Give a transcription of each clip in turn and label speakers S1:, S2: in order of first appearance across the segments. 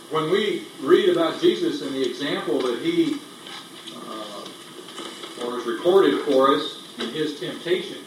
S1: when we read about Jesus and the example that he or is recorded for us in his temptation,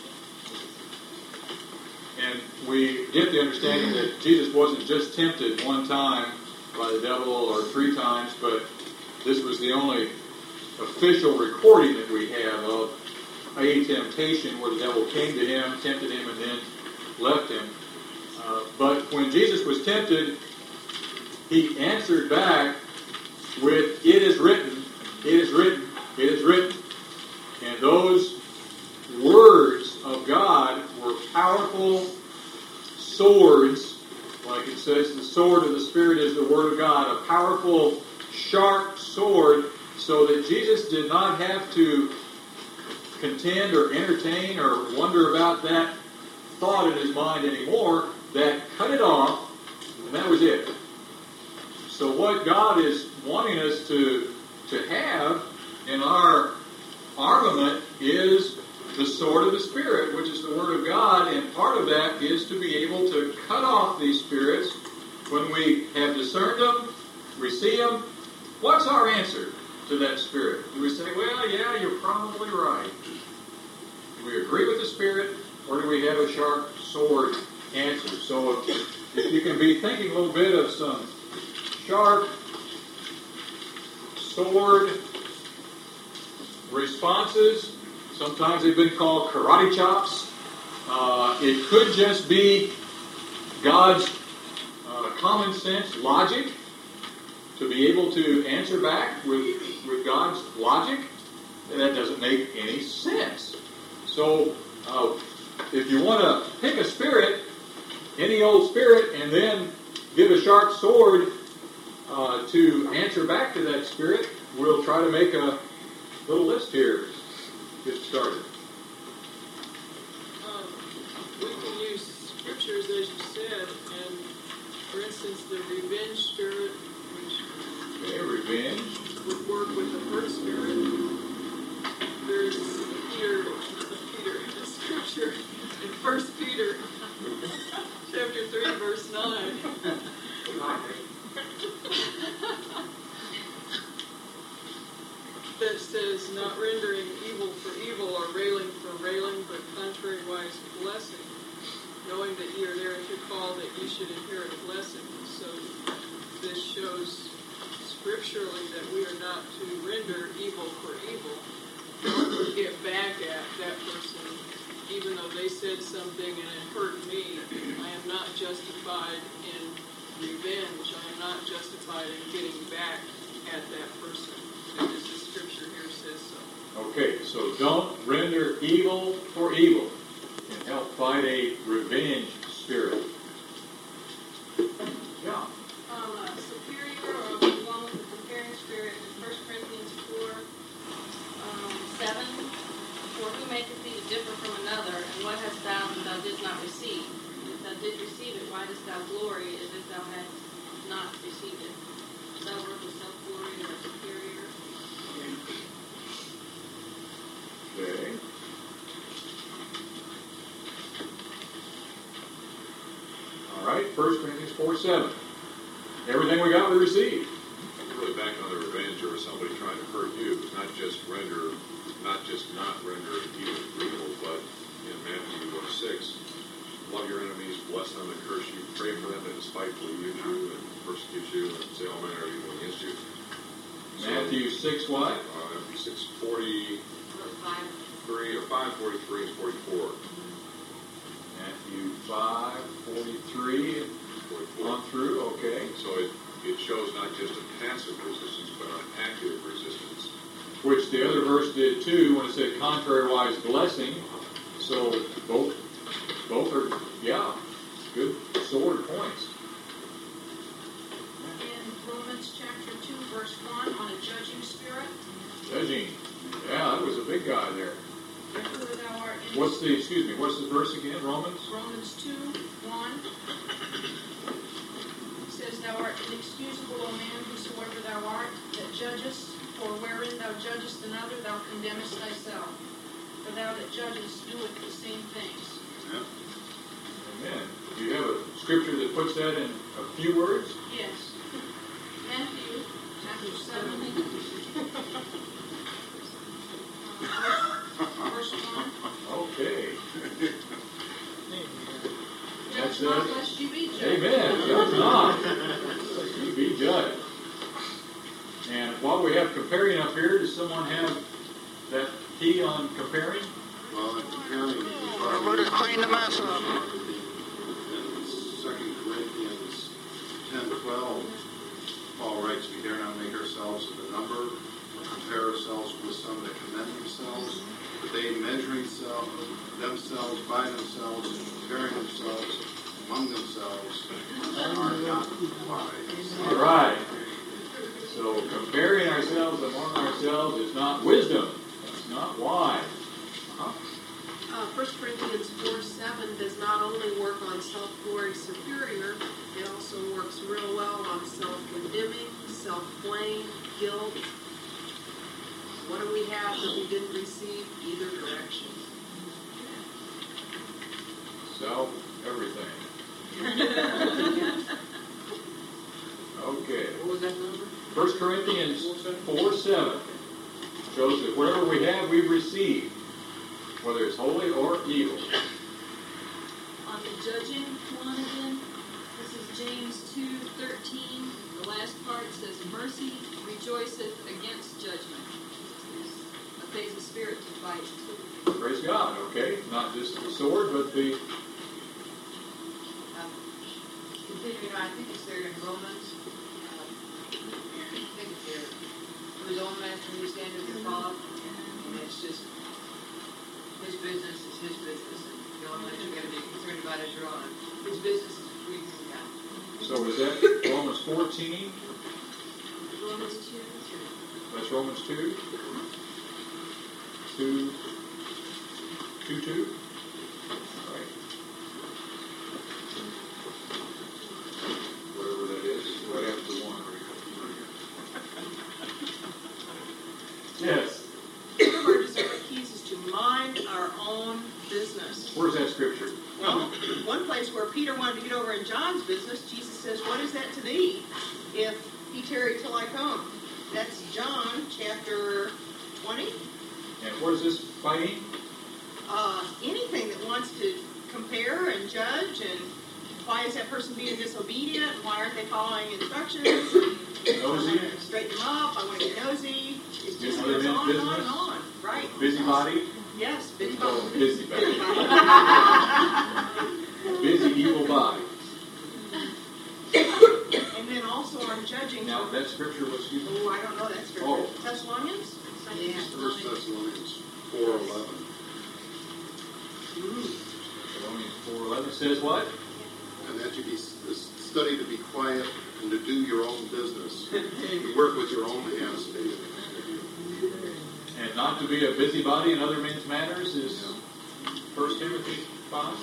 S1: and we get the understanding that Jesus wasn't just tempted one time by the devil or 3 times, but this was the only official recording that we have of a temptation where the devil came to him, tempted him, and then left him. But when Jesus was tempted, he answered back with, "It is written, it is written, it is written." And those words of God were powerful swords, like it says, the sword of the Spirit is the Word of God, a powerful, sharp sword, so that Jesus did not have to contend or entertain or wonder about that thought in his mind anymore. That cut it off, and that was it. So what God is wanting us to have in our armament is the sword of the Spirit, which is the Word of God, and part of that is to be able to cut off these spirits when we have discerned them, we see them. What's our answer to that spirit? Do we say, "Well, yeah, you're probably right"? Do we agree with the Spirit, or do we have a sharp sword answer? So if you can be thinking a little bit of some sharp sword responses, sometimes they've been called karate chops. It could just be God's common sense logic, to be able to answer back with God's logic. And that doesn't make any sense. So if you want to pick a spirit, any old spirit, and then give a sharp sword to answer back to that spirit, we'll try to make a little list here. Get started.
S2: We can use scriptures, as you said, and for instance, the revenge spirit, which
S1: Revenge
S2: would work with the hurt spirit. There's Peter, the scripture in 1 Peter chapter 3, verse 9. That says, "Not rendering evil for evil or railing for railing, but contrariwise blessing, knowing that ye are thereunto called that ye should inherit a blessing." So this shows scripturally that we are not to render evil for evil, or get back at that person, even though they said something and it hurt me. I am not justified in revenge. I am not justified in getting back at that person, because the scripture here says so.
S1: Okay, so don't render evil for evil and help fight a revenge spirit. Yeah.
S3: Superior or one with a comparing spirit in 1 Corinthians 4, 7. For who maketh thee to differ from another, and what hast thou that thou didst not receive? And if thou didst receive it, why dost thou glory as if thou hadst not received it? Does thou work with self-glory or superior?
S1: Okay. All right, 1 Corinthians 4:7. Everything we got, we received.
S4: Really back on the revenge or somebody trying to hurt you, not just not render evil for evil, but in Matthew 6, love your enemies, bless them and curse you, pray for them that despitefully use you and persecute you and say all manner of evil against you.
S1: Matthew 6 what?
S4: Matthew 6:43 or 5:43 and 44.
S1: Matthew 5:43 on through, okay.
S4: So it shows not just a passive resistance, but an active resistance.
S1: Which the other verse did too, when it said contrariwise blessing. So both are, yeah, good sword points.
S5: In Romans chapter 2, verse 1, on a judging spirit.
S1: Judging. Yeah, that was a big guy there.
S5: Who thou art in
S1: What's the verse again, Romans?
S5: Romans 2, 1. It says, "Thou art inexcusable, O man, whosoever thou art, that judgest, for wherein thou judgest another, thou condemnest thyself. For thou that judgest doeth the same things."
S4: Yeah.
S1: Amen. Do you have a scripture that puts that in a few words?
S5: Yes. Matthew 7. Verse 1.
S1: Okay.
S5: Judge not lest you be judged.
S1: Amen. Judge not. Lest you be judged. And while we have comparing up here, does someone have that key on comparing?
S6: Well, in comparing,
S7: Everybody clean the mess up.
S6: in 2 Corinthians 10:12, Paul writes, "We dare not make ourselves of the number, or compare ourselves with some that commend themselves, but they measuring themselves by themselves and comparing themselves among themselves are not wise."
S1: All right. So comparing ourselves among ourselves is not wisdom. It's not wise.
S8: 1 Corinthians 4:7 does not only work on self-glory superior, it also works real well on self-condemning, self-blame, guilt. What do we have that we didn't receive? Either direction.
S1: Self everything. Okay.
S8: What was that number?
S1: 1 Corinthians 4:7 shows that whatever we have, we've received, whether it's holy or evil.
S9: On the judging one again, this is James 2:13. The last part says, "Mercy rejoiceth against judgment." A phase of spirit to fight too.
S1: Praise God. Okay, not just the sword, but the
S10: Continuing on, I think it's there in Romans. I think it's there. For his own master and his standard to follow. And it's just, his business is his business. And the only thing you got to be concerned about is your own. His business is between you and God.
S1: so is that Romans 14?
S9: Romans 2.
S1: That's Romans 2? 2:2? All right. Whatever that is, right after 1. Yes.
S8: One of our discernment keys is to mind our own business.
S1: Where's that scripture?
S8: Well, one place where Peter wanted to get over in John's business, Jesus says, "What is that to thee, if he tarry till I come?" That's John chapter 20.
S1: And what is this fighting?
S8: Anything that wants to compare and judge, and why is that person being disobedient, and why aren't they following instructions? I
S1: Nosy?
S8: want to straighten them up, I want to be nosy. It just
S1: Other
S8: goes
S1: than
S8: on and on and
S1: business?
S8: on. Right.
S1: Busybody?
S8: Yes, busy
S1: Oh,
S8: body.
S1: busybody. Busy evil body.
S8: And then also on judging.
S1: Now, that scripture was used.
S8: Oh, I don't know that scripture.
S1: Oh.
S8: Thessalonians?
S10: Yeah.
S6: 1 Thessalonians 4:11.
S1: Thessalonians 4:11 says what?
S6: And that you be study to be quiet and to do your own business. Work with your own hands.
S1: And not to be a busybody in other men's matters is 1 Timothy 5.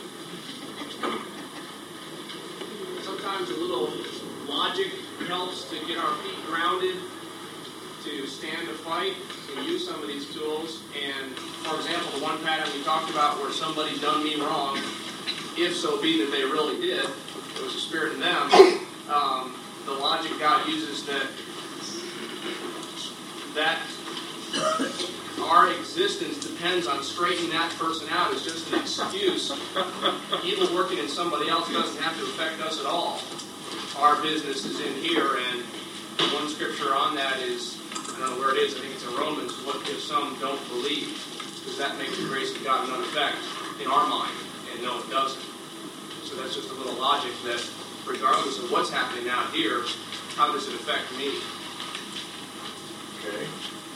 S11: Sometimes a little logic helps to get our feet grounded, to stand a fight, and use some of these tools. And, for example, the one pattern we talked about where somebody done me wrong, if so be that they really did, there was a spirit in them, the logic God uses that our existence depends on straightening that person out is just an excuse. Evil working in somebody else doesn't have to affect us at all. Our business is in here, and one scripture on that is, I don't know where it is, I think it's in Romans, what if some don't believe? Does that make the grace of God none effect in our mind? And no, it doesn't. So that's just a little logic that regardless of what's happening out here, how does it affect me?
S1: Okay.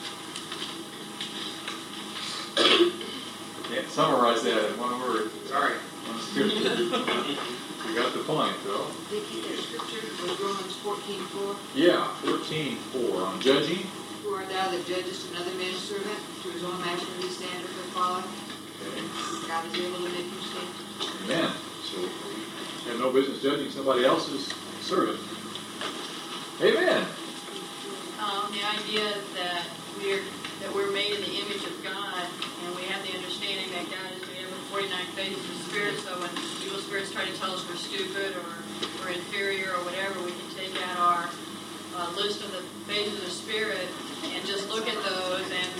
S1: Can't summarize that in one word.
S11: Sorry.
S1: One scripture. You got the point, though.
S10: Vicky, that scripture was Romans 14:4.
S1: Yeah, 14:4 on judging.
S10: Who art thou that judgest another man's servant to his own master and his standard to follow?
S1: Okay.
S10: God is able to make you stand.
S1: Amen. So we have no business judging somebody else's servant. Amen.
S12: The idea that we're made in the image of God, and we have the understanding that God is made up of 49 phases of spirit. So when evil spirits try to tell us we're stupid or we're inferior or whatever, we can take out our list of the phases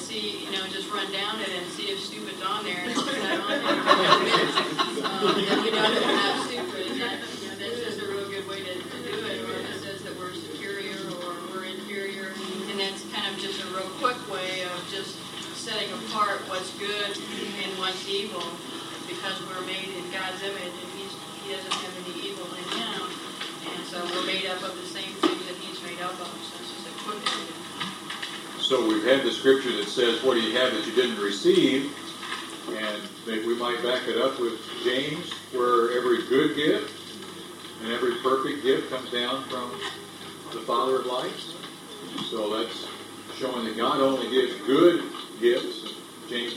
S12: see, just run down it and see if stupid's on there, and if it's not on there, then we know that we're not stupid, and that's just a real good way to do it, or it says that we're superior or we're inferior, and that's kind of just a real quick way of just setting apart what's good and what's evil, because we're made in God's image, and He doesn't have any evil in Him, and so we're made up of the same things that He's made up of, so it's just a quick way.
S1: So we've had the scripture that says, what do you have that you didn't receive? And maybe we might back it up with James, where every good gift and every perfect gift comes down from the Father of lights. So that's showing that God only gives good gifts. James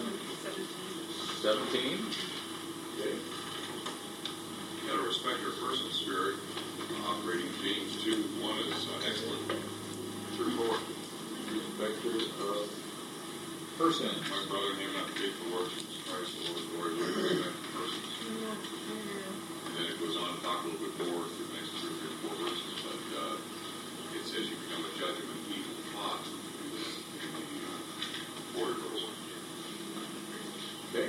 S1: 1:17. Okay.
S4: You got to respect your person's spirit. Operating James 2:1 is excellent. 3:4.
S1: Respecter of person.
S4: My brother and him not fit for works, Christ the Lord, glory, we respect persons. And then it goes on to talk a little bit more through the next 3 or 4 verses, but it says you become a judge of an evil plot in the border rules.
S1: Okay.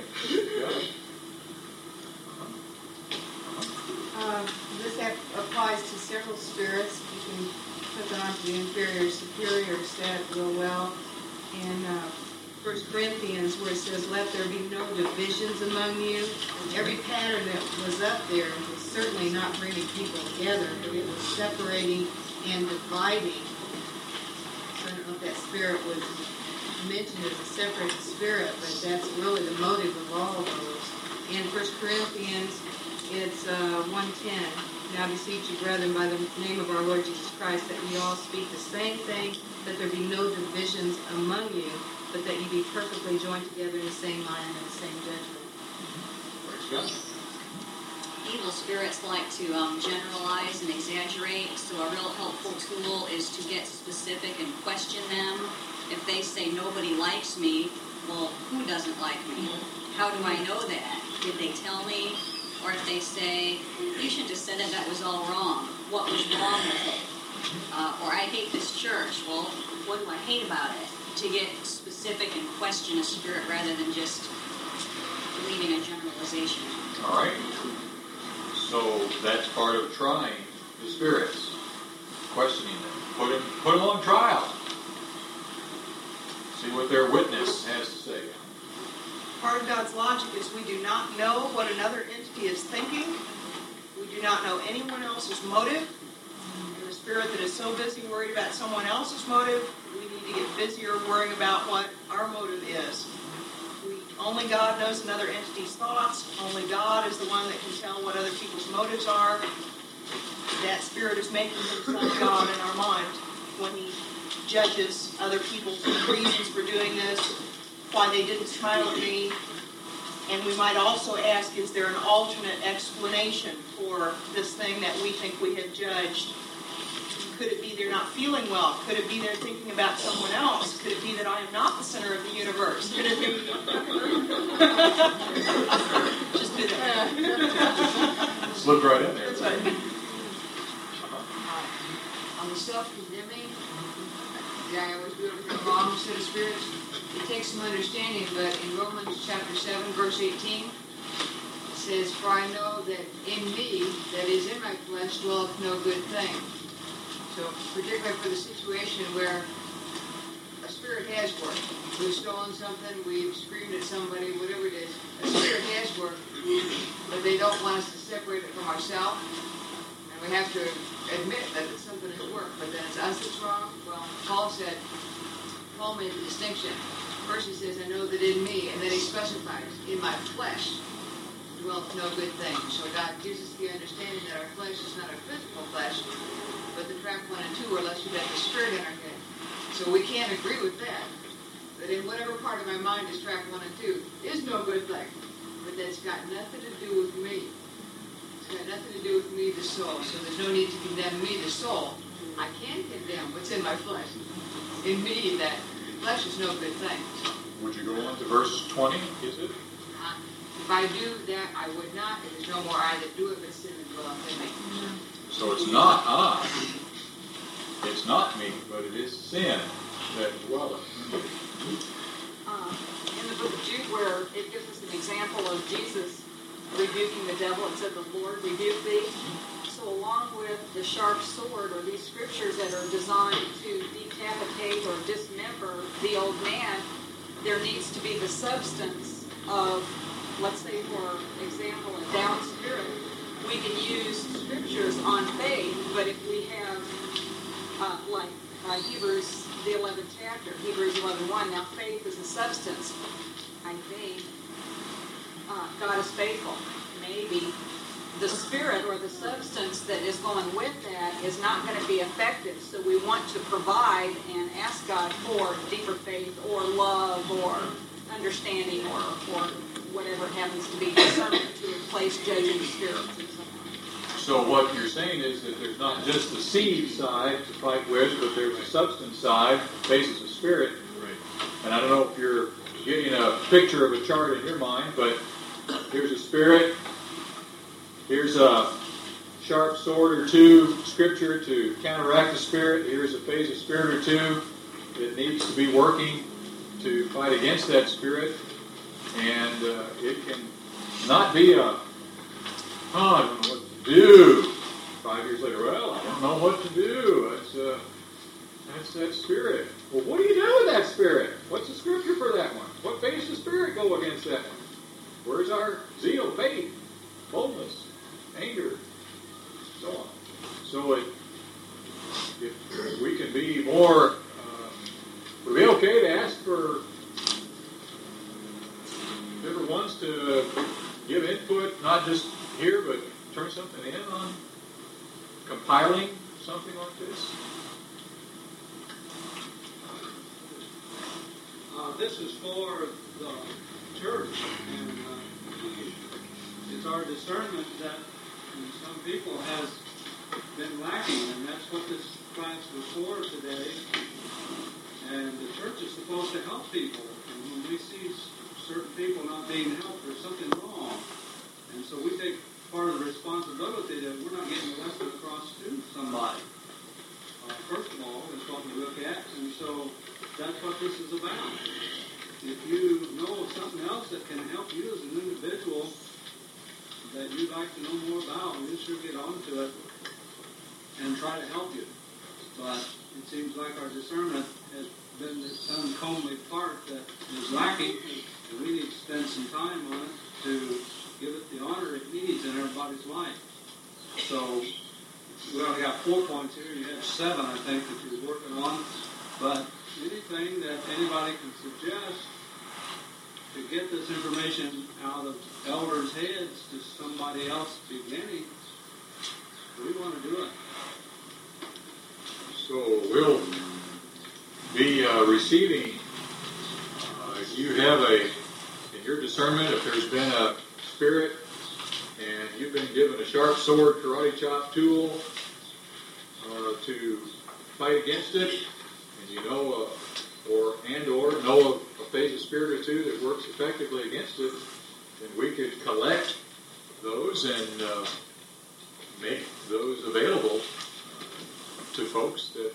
S8: This applies to several spirits. You can put them onto the inferior, superior stat real well. In 1 Corinthians, where it says, let there be no divisions among you. Every pattern that was up there was certainly not bringing people together, but it was separating and dividing. So I don't know if that spirit was mentioned as a separate spirit, but that's really the motive of all of those. In 1 Corinthians, it's 1:10. Now beseech you, brethren, by the name of our Lord Jesus Christ, that ye all speak the same thing, that there be no divisions among you, but that ye be perfectly joined together in the same mind and the same judgment.
S1: Praise God.
S13: Evil spirits like to generalize and exaggerate, so a real helpful tool is to get specific and question them. If they say, nobody likes me, well, who doesn't like me? How do I know that? Did they tell me? Or if they say, you should have said it, that was all wrong. What was wrong with it? Or I hate this church. Well, what do I hate about it? To get specific and question a spirit rather than just leaving a generalization.
S1: All right. So that's part of trying the spirits, questioning them, put them on trial. See what their witness has to say.
S14: Part of God's logic is we do not know what another entity is thinking. We do not know anyone else's motive. And the spirit that is so busy worried about someone else's motive, we need to get busier worrying about what our motive is. Only God knows another entity's thoughts. Only God is the one that can tell what other people's motives are. That spirit is making himself God in our mind when he judges other people's reasons for doing this, why they didn't smile at me. And we might also ask, is there an alternate explanation for this thing that we think we have judged? Could it be they're not feeling well? Could it be they're thinking about someone else? Could it be that I am not the center of the universe? Could it be... Just do that.
S1: Slip right in there.
S14: That's right.
S10: On the self-condemning, I always do everything wrong instead of spirits. It takes some understanding, but in Romans chapter 7, verse 18, it says, for I know that in me, that is in my flesh, dwelleth no good thing. So, particularly for the situation where a spirit has worked. We've stolen something, we've screamed at somebody, whatever it is. A spirit has worked, but they don't want us to separate it from ourselves. And we have to admit that something has worked, but then it's us that's wrong. Well, Paul made the distinction. First he says, I know that in me, and then he specifies, in my flesh dwelleth no good thing. So God gives us the understanding that our flesh is not our physical flesh, but the track 1 and 2, unless you've got the spirit in our head. So we can't agree with that. But in whatever part of my mind is track 1 and 2, is no good thing. But that's got nothing to do with me. It's got nothing to do with me, the soul. So there's no need to condemn me, the soul. I can condemn what's in my flesh. In me, that flesh is no good thing.
S1: Would you go on to verse 20, is it?
S10: If I do that, I would not. If there's no more I that do it, but sin that dwelleth in me.
S1: So it's not I. It's not me, but it is sin that dwelleth.
S12: Jude, where it gives us an example of Jesus rebuking the devil, it said, "The Lord rebuke thee." So along with the sharp sword, or these scriptures that are designed to decapitate or dismember the old man, there needs to be the substance of, let's say for example, a down spirit. We can use scriptures on faith, but if we have, like Hebrews, the 11th chapter, Hebrews 11:1, now faith is a substance. I think God is faithful. Maybe the spirit or the substance that is going with that is not going to be effective. So we want to provide and ask God for deeper faith or love or understanding or whatever happens to be discernment to replace judging spirits and so on.
S1: So what you're saying is that there's not just the seed side to fight with, but there's a substance side that faces the spirit.
S4: Right.
S1: And I don't know if you're getting a picture of a chart in your mind, but here's a spirit. Here's a sharp sword or two, scripture to counteract the spirit. Here's a phase of spirit or two that needs to be working to fight against that spirit. And it can not be I don't know what to do. 5 years later, well, I don't know what to do. That's that spirit. Well, what do you do with that spirit? What's the scripture for that one? What phase does the spirit go against that one? Where's our zeal, faith, boldness, anger, so on? So if we can be more, would it be okay to ask for different ones to give input, not just here, but turn something in on compiling something like this?
S15: This is for the church, and it's our discernment that some people has been lacking, and that's what this class was for today. And the church is supposed to help people, and when we see certain people not being helped, there's something wrong. And so we take part of the responsibility that we're not getting the lesson across to somebody. First of all, is what we look at, and so that's what this is about. If you know of something else that can help you as an individual that you'd like to know more about, we should get onto it and try to help you. But it seems like our discernment has been this uncomely part that is lacking, and we need to spend some time on it to give it the honor it needs in everybody's life. So we only got 4 points here. You have 7, I think, that you're working on. But anything that anybody can suggest to get this information out of elders' heads to somebody else beginning, we want to do it.
S1: So we'll be receiving, you have in your discernment, if there's been a spirit and you've been given a sharp sword, karate chop tool to fight against it, and you know or know of a phase of spirit or two that works effectively against it, then we could collect those and make those available to folks that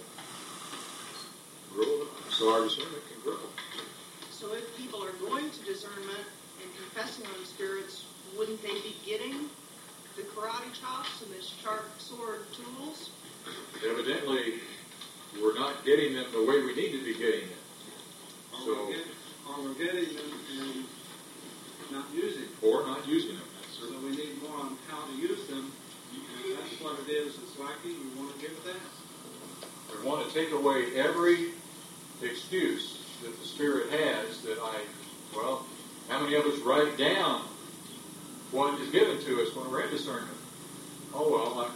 S1: grow, so our discernment can grow.
S14: So if people are going to discernment and confessing on spirits, wouldn't they be getting the karate chops and the sharp sword tools?
S1: Evidently, we're not getting them the way we need to be getting them.
S15: Or we're getting them and not using them.
S1: Or not using them.
S15: So we need more on how to use them. And that's what it is that's lacking. We want to give that.
S1: We want to take away every excuse that the Spirit has that how many of us write down what is given to us when we're in discernment? Oh, well,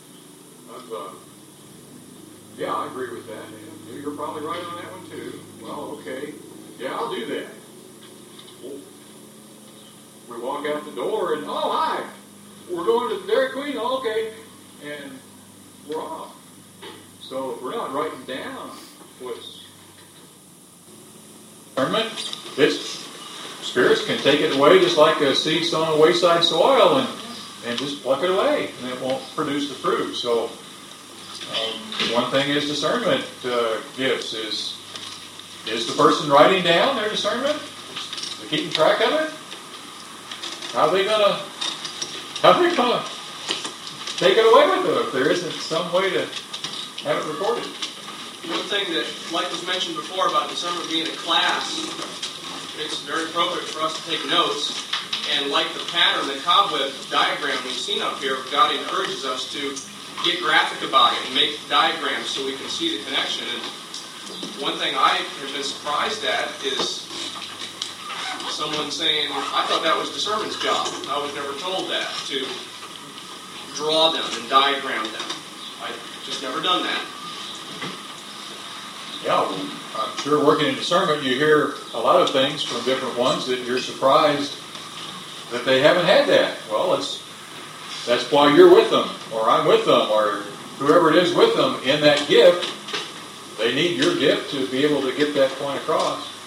S1: yeah, I agree with that. Yeah, you're probably right on that one, too. Well, okay. Yeah, I'll do that. Well, we walk out the door and, oh, hi. We're going to the Dairy Queen. Oh, okay. And we're off. So if we're not writing down what's discernment, spirits can take it away just like a seed sown on wayside soil and just pluck it away, and it won't produce the fruit. So one thing is discernment gifts is the person writing down their discernment? They're keeping track of it? How are they gonna take it away with them if there isn't some way to have it recorded?
S11: One thing that, like was mentioned before about discernment being a class, it's very appropriate for us to take notes. And like the pattern, the cobweb diagram we've seen up here, God encourages us to get graphic about it and make diagrams so we can see the connection. And one thing I have been surprised at is someone saying, I thought that was discernment's job. I was never told that, to draw them and diagram them. I've just never done that.
S1: Yeah, well, I'm sure working in discernment, you hear a lot of things from different ones that you're surprised that they haven't had that. Well, that's why you're with them, or I'm with them, or whoever it is with them in that gift. They need your gift to be able to get that point across.